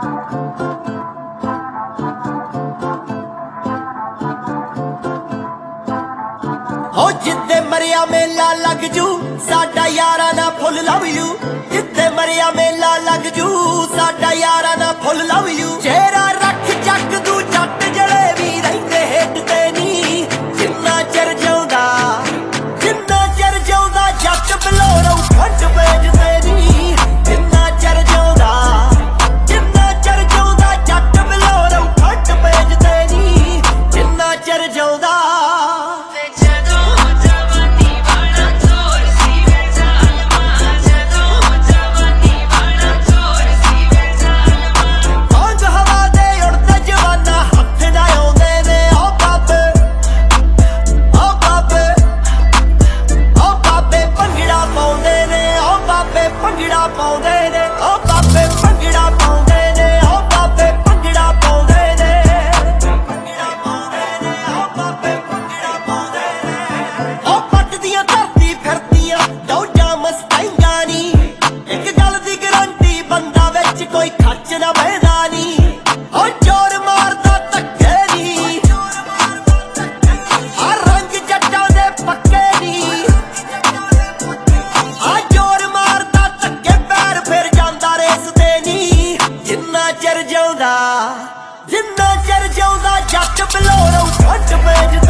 हो जिद्दे मरिया मेला लग जू साडा यारा ना फुल लव यू। जिद्दे मरिया मेला लग जू साडा यारा ना फुल लव यू। चेहरा रख चक दू जट जड़े भी रहिंदे हेटदे नी। जिन्ना चिर जिउंदा जट बलोरों खंड बेचदे नी। जिन्ना चिर जिउंदा जट बलोरों खंड बेचदे नी। जिन्ना चिर जिउंदा कोई खच ना बहदा नी। ओ जोर मारदा धक्के नी। आ रंग जट्टां दे पक्के नी। आ जोर मारदा धक्के पैर फिर जांदा रेस ते नी। जिन्ना चिर जिउंदा जट बलोरों खंड बेचदे